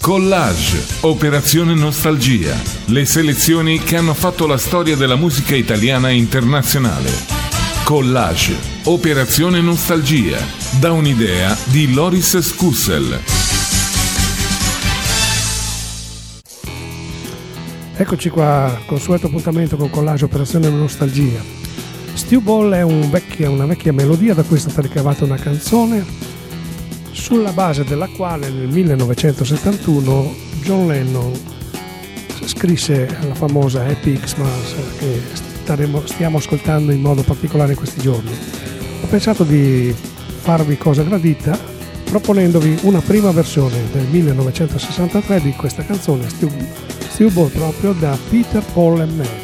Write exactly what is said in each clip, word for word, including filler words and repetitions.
Collage, Operazione Nostalgia, le selezioni che hanno fatto la storia della musica italiana e internazionale. Collage, Operazione Nostalgia, da un'idea di Loris Scussel. Eccoci qua, consueto appuntamento con Collage, Operazione Nostalgia. Stew Ball è un vecchia, una vecchia melodia da cui è stata ricavata una canzone sulla base della quale nel millenovecentosettantuno John Lennon scrisse la famosa Happy Xmas che staremo, stiamo ascoltando in modo particolare in questi giorni. Ho pensato di farvi cosa gradita proponendovi una prima versione del millenovecentosessantatré di questa canzone, Stew, Stew Ball, proprio da Peter, Paul and Mary.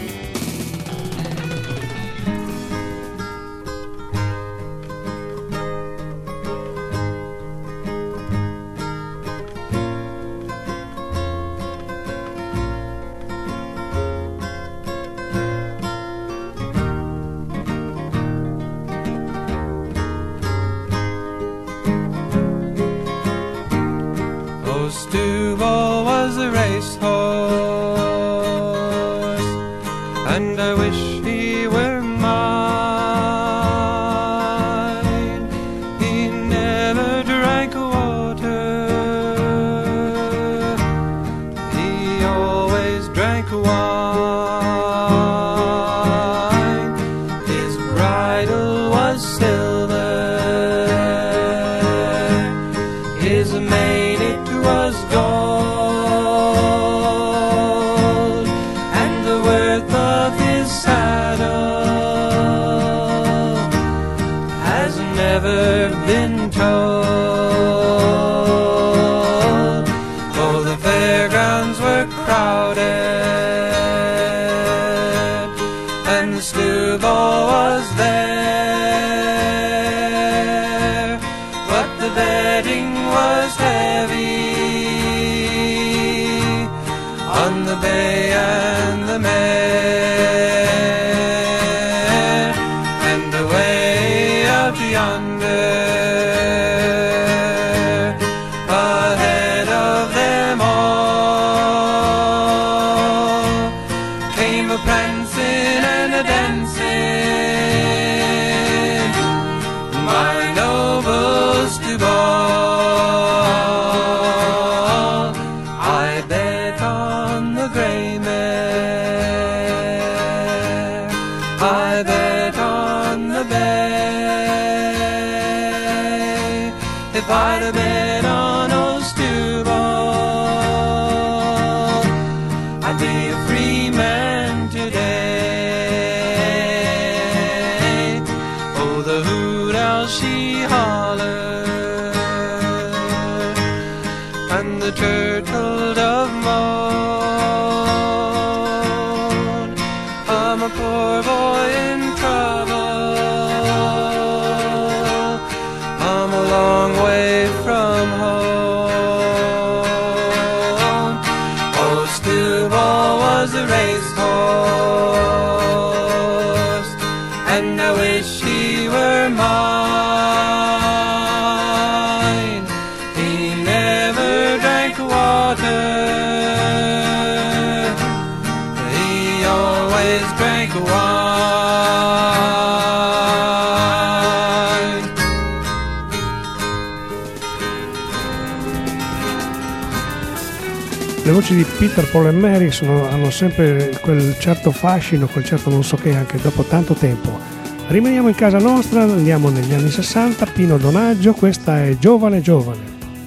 Le voci di Peter, Paul and Mary sono, hanno sempre quel certo fascino, quel certo non so che anche dopo tanto tempo. Rimaniamo in casa nostra, andiamo negli anni sessanta, Pino Donaggio, questa è Giovane Giovane.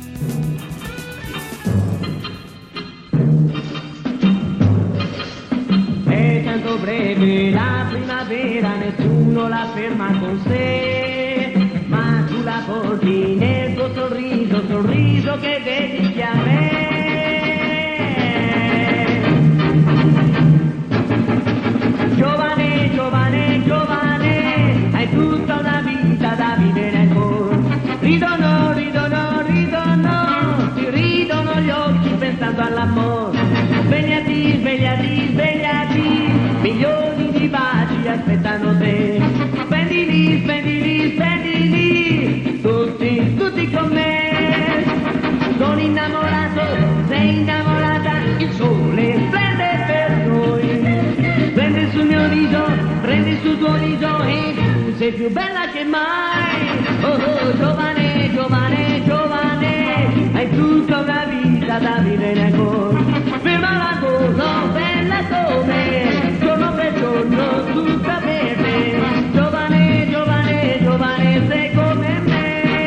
È tanto breve la primavera, nessuno la ferma con sé, ma tu la porti nel tuo sorriso, sorriso che dedichi a me. Giovane, giovane, giovane, hai tutta una vita da vivere ancora. Ridono, ridono, ridono, ti ridono gli occhi pensando all'amore. Svegliati, svegliati, svegliati, milioni di baci aspettano te. Spendili, spendili, spendili, tutti, tutti con me. Sono innamorato innamorato, sei innamorata, il sole splende per noi. Prendi sul mio viso, prendi sul tuo viso e tu sei più bella che mai. Oh oh, giovane, giovane, giovane, hai tutta una vita da vivere ancora. Ferma la cosa, bella come, giorno per giorno tutta per te. Giovane, giovane, giovane, sei come me.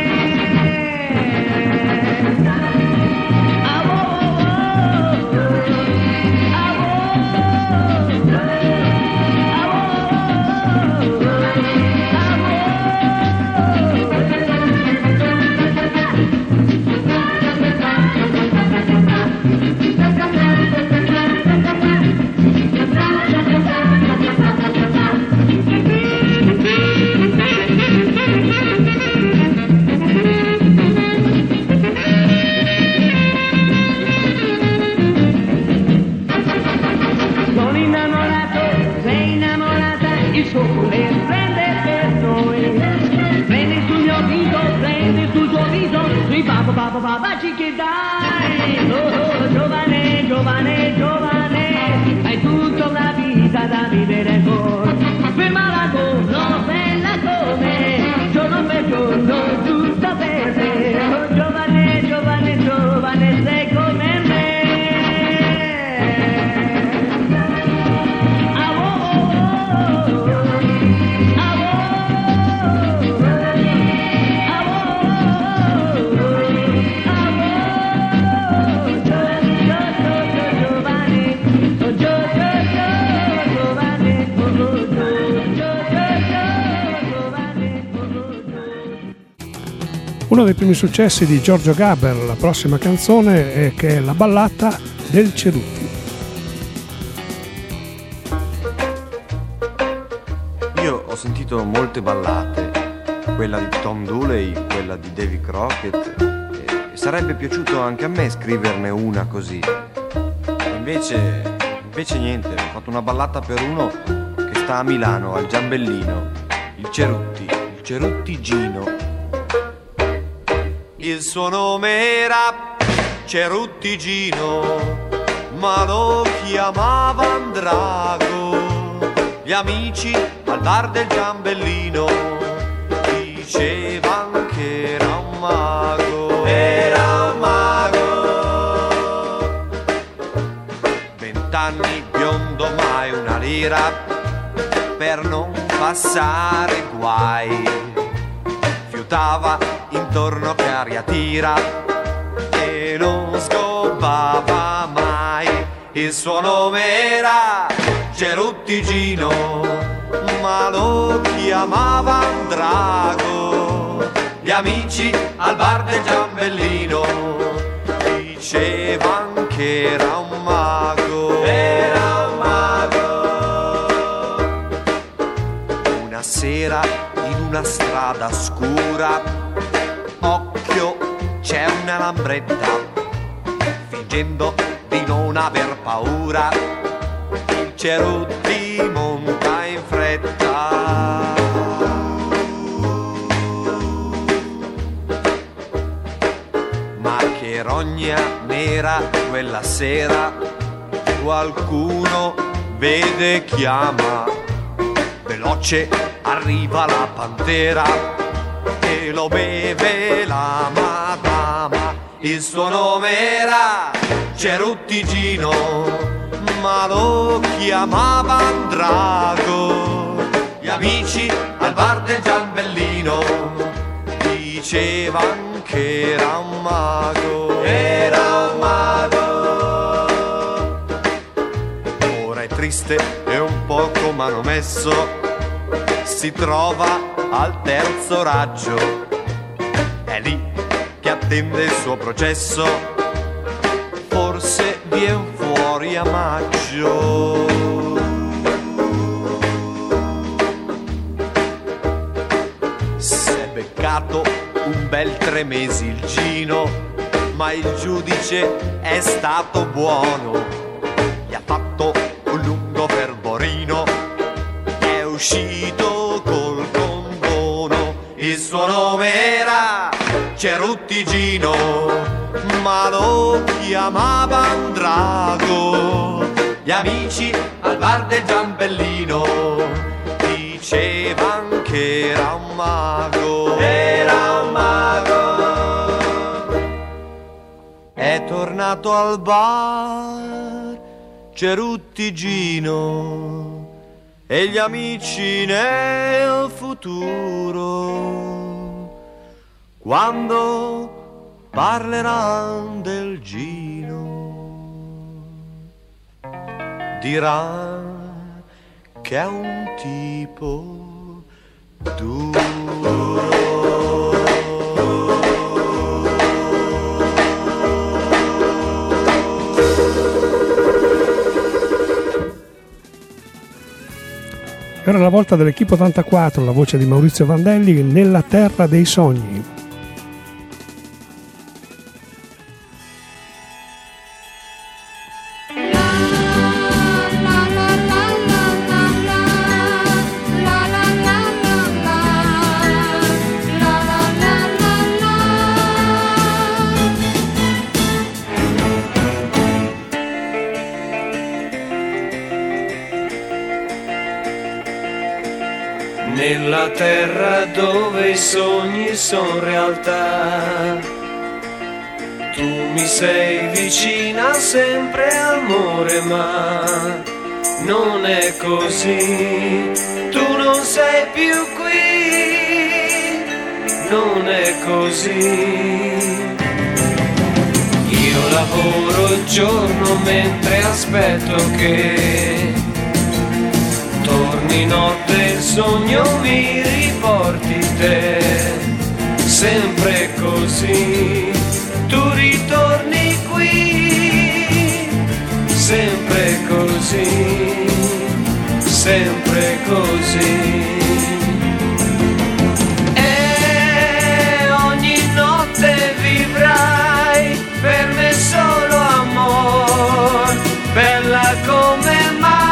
Baba baba che dai, oh, oh, giovane, giovane, giovane, hai tutta una vita da vivere ancora. Ferma la cosa, bella come, giorno per giorno, tutta per te. Oh, giovane, giovane, giovane, sei come me. Uno dei primi successi di Giorgio Gaber, la prossima canzone, è che è la ballata del Cerutti. Io ho sentito molte ballate, quella di Tom Dooley, quella di Davy Crockett, e sarebbe piaciuto anche a me scriverne una così. Invece, invece niente, ho fatto una ballata per uno che sta a Milano, al Giambellino, il Cerutti, il Cerutti Gino. Il suo nome era Cerutti Gino, ma lo chiamavano Drago. Gli amici al bar del Giambellino dicevano che era un mago. Era un mago. Vent'anni biondo, mai una lira per non passare guai. Fiutava intorno che aria tira e non scopava mai. Il suo nome era Cerutti Gino, ma lo chiamavano Drago. Gli amici al bar del Giambellino dicevano che era un mago. Era un mago. Una sera in una strada scura, occhio, c'è una lambretta, fingendo di non aver paura, il Cerutti monta in fretta. Ma che rogna nera quella sera, qualcuno vede e chiama, veloce arriva la pantera e lo beve la madama. Il suo nome era Cerutti Gino, ma lo chiamavano Drago. Gli amici al bar del Giambellino dicevano che era un mago. Era un mago. Ora è triste e un poco manomesso, si trova al terzo raggio, è lì che attende il suo processo, forse vien fuori a maggio. S'è beccato un bel tre mesi il Gino, ma il giudice è stato buono, gli ha fatto un lungo fervorino, è uscito col condono. Il suo nome era Cerutti Gino, ma lo chiamavan Drago, gli amici al bar del Giambellino dicevan che era un mago, era un mago. È tornato al bar Cerutti Gino e gli amici nel futuro, quando parleranno del Gino, diranno che è un tipo duro. Era la volta dell'Equipe ottantaquattro, la voce di Maurizio Vandelli, Nella terra dei sogni. Nella terra dove i sogni sono realtà, tu mi sei vicina sempre amore, ma non è così, tu non sei più qui, non è così. Io lavoro il giorno mentre aspetto che torni notte, il sogno mi riporti te, sempre così, tu ritorni qui, sempre così, sempre così. E ogni notte vivrai per me solo amor, bella come mai.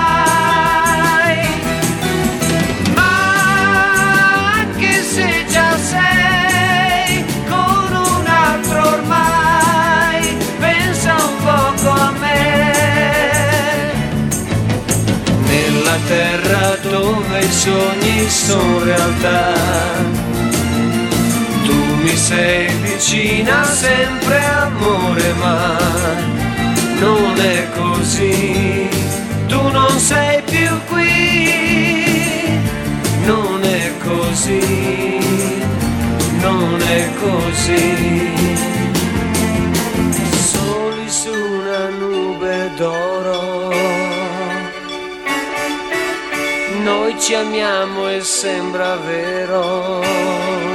Terra dove i sogni sono realtà, tu mi sei vicina sempre amore, ma non è così, tu non sei più qui, non è così, non è così. Soli su una nube d'oro, noi ci amiamo e sembra vero.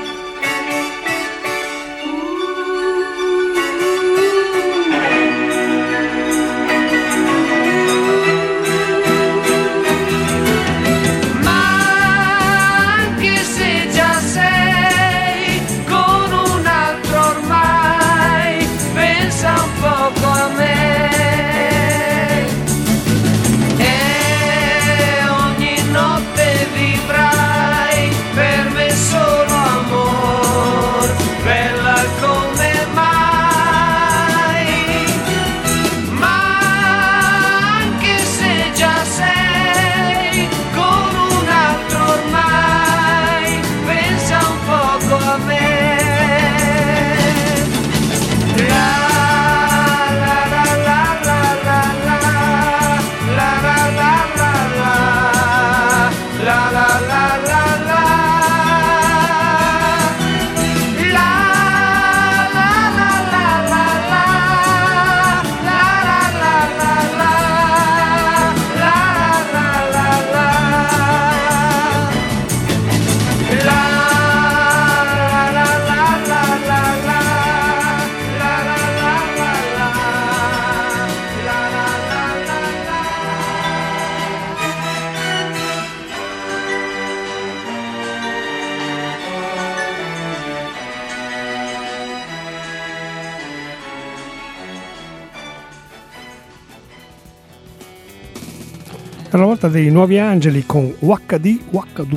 Era la volta dei Nuovi Angeli con Waccadì Waccadù.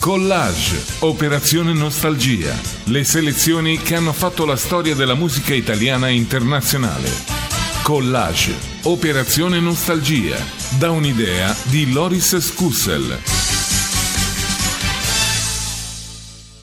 Collage, Operazione Nostalgia, le selezioni che hanno fatto la storia della musica italiana e internazionale. Collage, Operazione Nostalgia, da un'idea di Loris Scussel.